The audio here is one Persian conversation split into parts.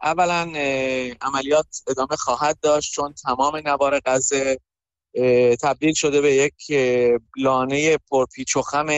اولا عملیات ادامه خواهد داشت، چون تمام نوار غزه تبدیل شده به یک لانه پرپیچ و خم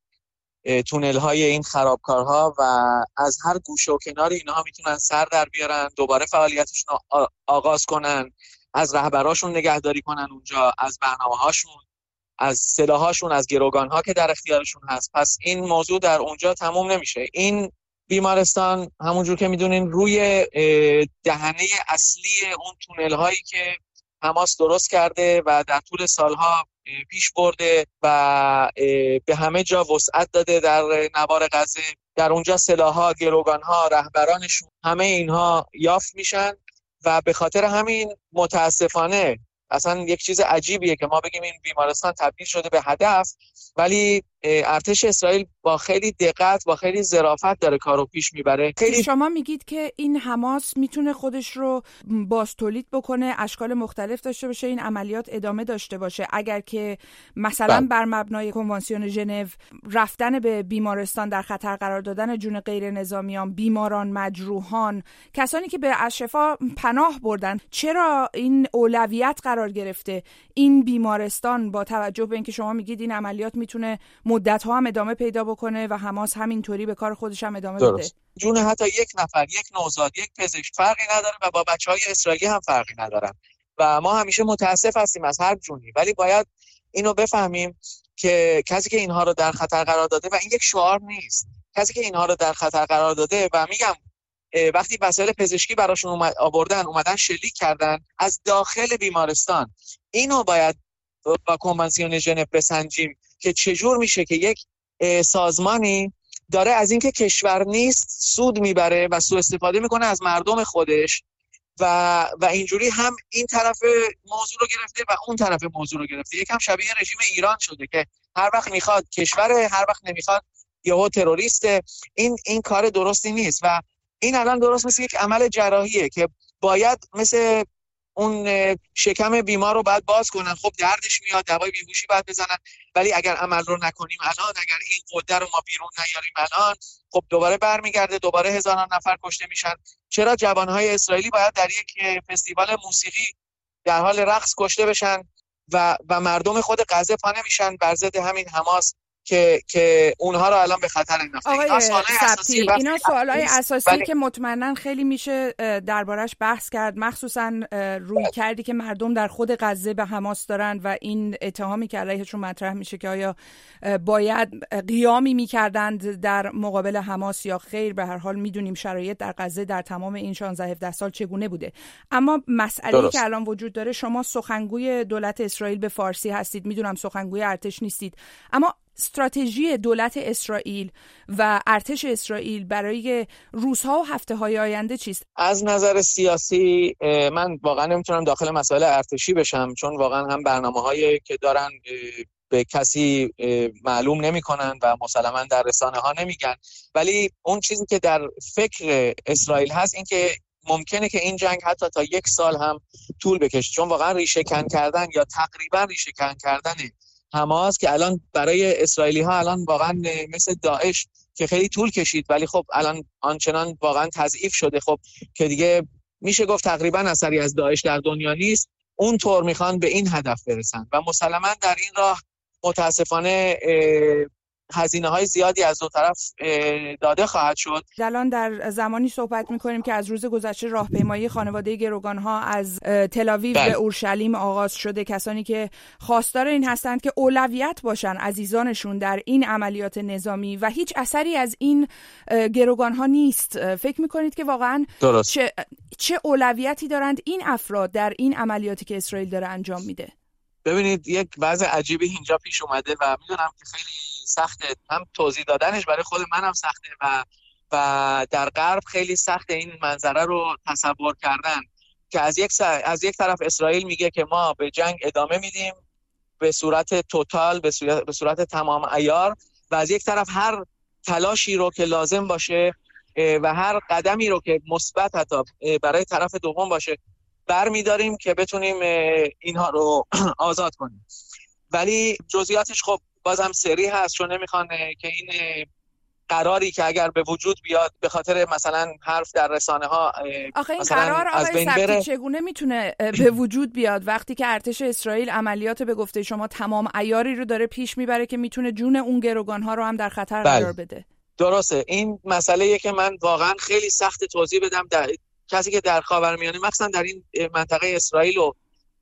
تونل های این خرابکارها و از هر گوشه و کنار اینها میتونن سر در بیارن، دوباره فعالیتشون رو آغاز کنن، از رهبراشون نگهداری کنن اونجا، از برنامه‌هاشون، از سلاحاشون، از گروگان‌ها که در اختیارشون هست. پس این موضوع در اونجا تموم نمیشه. این بیمارستان همونجور که میدونین روی دهنه اصلی اون تونل هایی که حماس درست کرده و در طول سالها پیش برده و به همه جا وسعت داده در نوار غزه، در اونجا سلاح‌ها، گروگان‌ها، رهبرانشون، همه اینها یافت میشن و به خاطر همین متاسفانه اصلا یک چیز عجیبیه که ما بگیم این بیمارستان تبدیل شده به هدف، ولی ارتش اسرائیل با خیلی دقت، با خیلی ظرافت داره کارو پیش میبره. شما میگید که این حماس میتونه خودش رو باز تولید بکنه، اشکال مختلف داشته باشه، این عملیات ادامه داشته باشه. اگر که مثلا بر مبنای کنوانسیون ژنو رفتن به بیمارستان در خطر قرار دادن جون غیر نظامیان، بیماران، مجروحان، کسانی که به شفا پناه بردن، چرا این اولویت قرار گرفته این بیمارستان با توجه به اینکه شما میگید این عملیات میتونه مدت‌ها هم ادامه پیدا بکنه و حماس همینطوری به کار خودش هم ادامه بده؟ جون حتی یک نفر، یک نوزاد، یک پزشک فرقی نداره و با بچه‌های اسرائیلی هم فرقی ندارن و ما همیشه متاسف هستیم از هر جونی، ولی باید اینو بفهمیم که کسی که اینها رو در خطر قرار داده، و این یک شعار نیست، کسی که اینها رو در خطر قرار داده و میگم وقتی وسایل پزشکی براشون اومدن شلیک کردن از داخل بیمارستان، اینو باید با کنوانسیون ژنو بسنجیم که چجور میشه که یک سازمانی داره از اینکه کشور نیست سود میبره و سوء استفاده میکنه از مردم خودش و اینجوری هم این طرف موضوع رو گرفته و اون طرف موضوع رو گرفته. یکم شبیه رژیم ایران شده که هر وقت میخواد کشوره، هر وقت نمیخواد یهو تروریسته. این کار درستی نیست و این الان درست مثل یک عمل جراحیه که باید مثل اون شکم بیمار رو باید باز کنن. خب دردش میاد، دوای بیهوشی باید بزنن، ولی اگر عمل رو نکنیم الان، اگر این قده رو ما بیرون نیاریم الان، خب دوباره برمیگرده، دوباره هزاران نفر کشته میشن. چرا جوانهای اسرائیلی باید در یک فستیوال موسیقی در حال رقص کشته بشن و مردم خود غزه پا نمیشن بر ضد همین حماس که اونها رو الان به خطر انداخته؟ آقای سبتی، اینا سوالای اساسی که مطمئناً خیلی میشه دربارش بحث کرد، مخصوصا روی کردی که مردم در خود غزه به حماس دارن و این اتهامی که علیهشون مطرح میشه که آیا باید قیامی میکردند در مقابل حماس یا خیر. به هر حال میدونیم شرایط در غزه در تمام این 16-17 سال چگونه بوده. اما مسئله‌ای که الان وجود داره، شما سخنگوی دولت اسرائیل به فارسی هستید، میدونم سخنگوی ارتش نیستید، اما استراتژی دولت اسرائیل و ارتش اسرائیل برای روزها و هفته‌های آینده چیست؟ از نظر سیاسی من واقعا نمیتونم داخل مسائل ارتشی بشم، چون واقعا هم برنامه‌هایی که دارن به کسی معلوم نمی‌کنن و مسلماً در رسانه‌ها نمیگن، ولی اون چیزی که در فکر اسرائیل هست این که ممکنه که این جنگ حتی تا 1 سال هم طول بکشه، چون واقعا ریشه کن کردن یا تقریبا ریشه کن کردن حماس که الان برای اسرائیلی ها الان واقعا مثل داعش که خیلی طول کشید ولی خب الان آنچنان واقعا تضعیف شده، خب که دیگه میشه گفت تقریبا اثری از داعش در دنیا نیست، اونطور میخوان به این هدف برسن و مسلماً در این راه متاسفانه هزینه‌های زیادی از دو طرف داده خواهد شد. الان در زمانی صحبت می‌کنیم که از روز گذشته راهپیمایی خانواده گروگان‌ها از تل‌آویو به اورشلیم آغاز شده. کسانی که خواستار این هستند که اولویت باشن عزیزانشون در این عملیات نظامی و هیچ اثری از این گروگان‌ها نیست. فکر می‌کنید که واقعاً چه اولویتی دارند این افراد در این عملیاتی که اسرائیل داره انجام میده؟ ببینید یک وضع عجیبی اینجا پیش اومده و میدونم که خیلی سخته، هم توضیح دادنش برای خود منم سخته و در غرب خیلی سخته این منظره رو تصور کردن که از یک طرف اسرائیل میگه که ما به جنگ ادامه میدیم به صورت توتال، به صورت تمام عیار، و از یک طرف هر تلاشی رو که لازم باشه و هر قدمی رو که مثبت حتی برای طرف دوم باشه برمی‌داریم که بتونیم اینها رو آزاد کنیم. ولی جزئیاتش خب بازم سری هست، چون نمیخوان که این قراری که اگر به وجود بیاد به خاطر مثلا حرف در رسانه ها آخه این قرار آقای سبتی چگونه میتونه به وجود بیاد وقتی که ارتش اسرائیل عملیات به گفته شما تمام عیاری رو داره پیش میبره که میتونه جون اون گروگان ها رو هم در خطر قرار بده؟ درسته. این مسئله‌ایه که من واقعا خیلی سخت توضیح بدم. کسی که در خاورمیانه مخصوصا در این منطقه اسرائیل و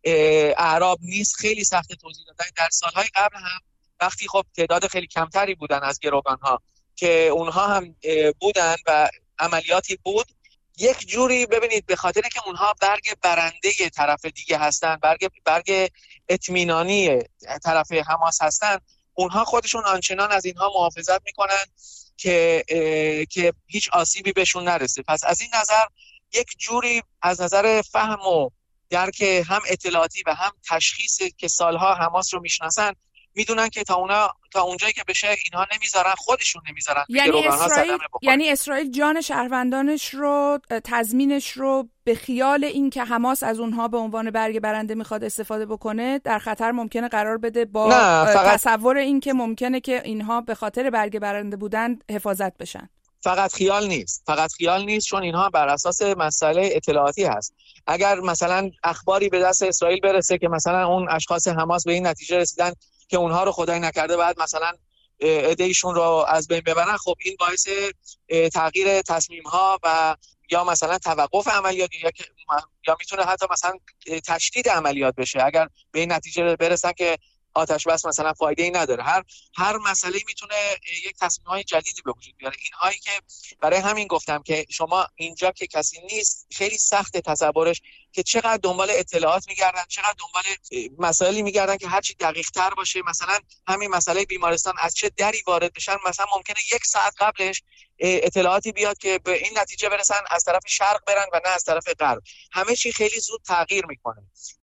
اعراب نیست خیلی سخت توضیح دادن. در سالهای قبل هم وقتی خب تعداد خیلی کمتری بودن از گروگان‌ها که اونها هم بودن و عملیاتی بود، یک جوری ببینید به خاطر که اونها برگ برنده طرف دیگه هستن، برگ اطمینانی طرف حماس هستن، اونها خودشون آنچنان از اینها محافظت میکنن که هیچ آسیبی بهشون نرسه. پس از این نظر یک جوری از نظر فهم و درک هم اطلاعاتی و هم تشخیص که سالها حماس رو میشناسن، میدونن که تا اونجایی که بشه اینها نمیذارن، خودشون نمیذارن. یعنی اسرائیل جان شهروندانش رو، تضمینش رو به خیال این که حماس از اونها به عنوان برگ برنده میخواد استفاده بکنه در خطر ممکنه قرار بده، با تصور این که ممکنه که اینها به خاطر برگ برنده بودن حفاظت بشن. فقط خیال نیست، چون اینها بر اساس مسئله اطلاعاتی هست. اگر مثلا اخباری به دست اسرائیل برسه که مثلا اون اشخاص حماس به این نتیجه رسیدن که اونها رو خدای نکرده بعد مثلا عده‌ایشون رو از بین ببرن، خب این باعث تغییر تصمیم‌ها و یا مثلا توقف عملیات یا میتونه حتی مثلا تشدید عملیات بشه اگر به این نتیجه برسن که آتش بس مثلا فایده‌ای نداره. هر مسئله میتونه یک تصمیم‌های جدیدی به وجود بیاره. اینهایی که برای همین گفتم که شما اینجا که کسی نیست خیلی سخت تصورش که چقدر دنبال اطلاعات میگردن، چقدر دنبال مسائلی میگردن که هرچی دقیق‌تر باشه. مثلا همین مسئله بیمارستان از چه دری وارد بشن، مثلا ممکنه 1 ساعت قبلش اطلاعاتی بیاد که به این نتیجه برسن از طرف شرق برن و نه از طرف غرب. همه چی خیلی زود تغییر میکنه.